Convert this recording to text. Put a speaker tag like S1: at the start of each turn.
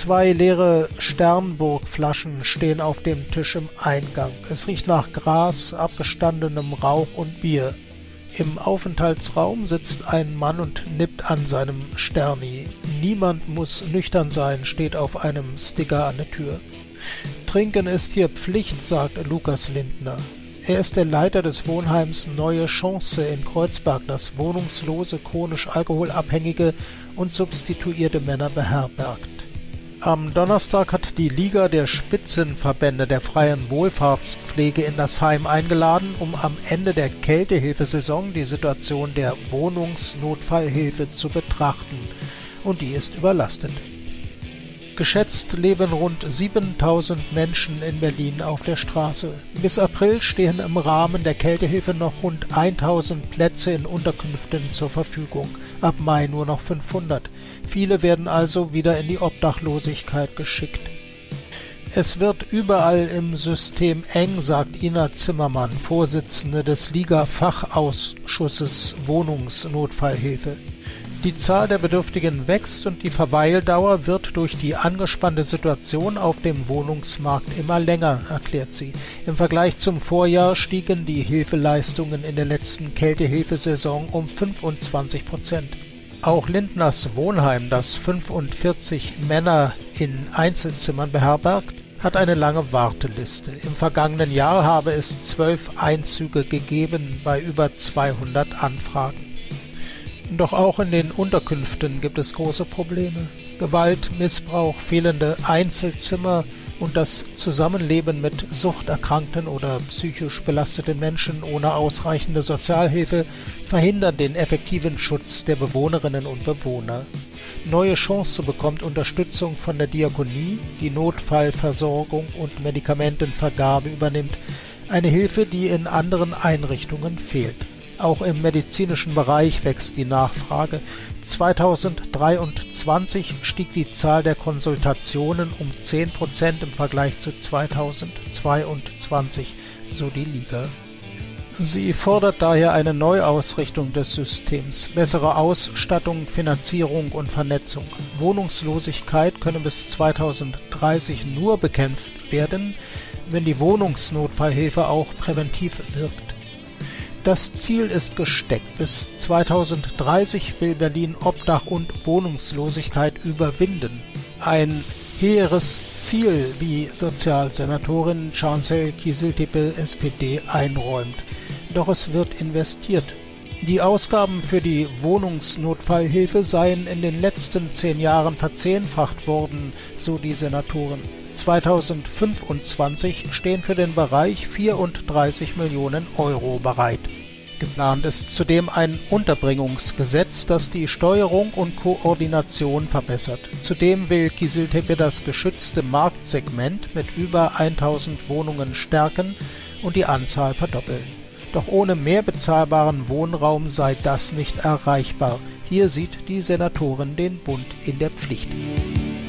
S1: 2 leere Sternburg-Flaschen stehen auf dem Tisch im Eingang. Es riecht nach Gras, abgestandenem Rauch und Bier. Im Aufenthaltsraum sitzt ein Mann und nippt an seinem Sterni. Niemand muss nüchtern sein, steht auf einem Sticker an der Tür. Trinken ist hier Pflicht, sagt Lukas Lindner. Er ist der Leiter des Wohnheims Neue Chance in Kreuzberg, das wohnungslose, chronisch alkoholabhängige und substituierte Männer beherbergt. Am Donnerstag hat die Liga der Spitzenverbände der freien Wohlfahrtspflege in das Heim eingeladen, um am Ende der Kältehilfesaison die Situation der Wohnungsnotfallhilfe zu betrachten, und die ist überlastet. Geschätzt leben rund 7.000 Menschen in Berlin auf der Straße. Bis April stehen im Rahmen der Kältehilfe noch rund 1.000 Plätze in Unterkünften zur Verfügung, ab Mai nur noch 500. Viele werden also wieder in die Obdachlosigkeit geschickt. Es wird überall im System eng, sagt Ina Zimmermann, Vorsitzende des Liga-Fachausschusses Wohnungsnotfallhilfe. Die Zahl der Bedürftigen wächst und die Verweildauer wird durch die angespannte Situation auf dem Wohnungsmarkt immer länger, erklärt sie. Im Vergleich zum Vorjahr stiegen die Hilfeleistungen in der letzten Kältehilfesaison um 25%. Auch Lindners Wohnheim, das 45 Männer in Einzelzimmern beherbergt, hat eine lange Warteliste. Im vergangenen Jahr habe es 12 Einzüge gegeben bei über 200 Anfragen. Doch auch in den Unterkünften gibt es große Probleme. Gewalt, Missbrauch, fehlende Einzelzimmer und das Zusammenleben mit suchterkrankten oder psychisch belasteten Menschen ohne ausreichende Sozialhilfe verhindern den effektiven Schutz der Bewohnerinnen und Bewohner. Neue Chance bekommt Unterstützung von der Diakonie, die Notfallversorgung und Medikamentenvergabe übernimmt, eine Hilfe, die in anderen Einrichtungen fehlt. Auch im medizinischen Bereich wächst die Nachfrage. 2023 stieg die Zahl der Konsultationen um 10% im Vergleich zu 2022, so die Liga. Sie fordert daher eine Neuausrichtung des Systems, bessere Ausstattung, Finanzierung und Vernetzung. Wohnungslosigkeit könne bis 2030 nur bekämpft werden, wenn die Wohnungsnotfallhilfe auch präventiv wirkt. Das Ziel ist gesteckt. Bis 2030 will Berlin Obdach und Wohnungslosigkeit überwinden. Ein hehres Ziel, wie Sozialsenatorin Cancel Kiziltepe SPD einräumt. Doch es wird investiert. Die Ausgaben für die Wohnungsnotfallhilfe seien in den letzten 10 Jahren verzehnfacht worden, so die Senatorin. 2025 stehen für den Bereich 34 Millionen Euro bereit. Geplant ist zudem ein Unterbringungsgesetz, das die Steuerung und Koordination verbessert. Zudem will Kiziltepe das geschützte Marktsegment mit über 1.000 Wohnungen stärken und die Anzahl verdoppeln. Doch ohne mehr bezahlbaren Wohnraum sei das nicht erreichbar. Hier sieht die Senatorin den Bund in der Pflicht.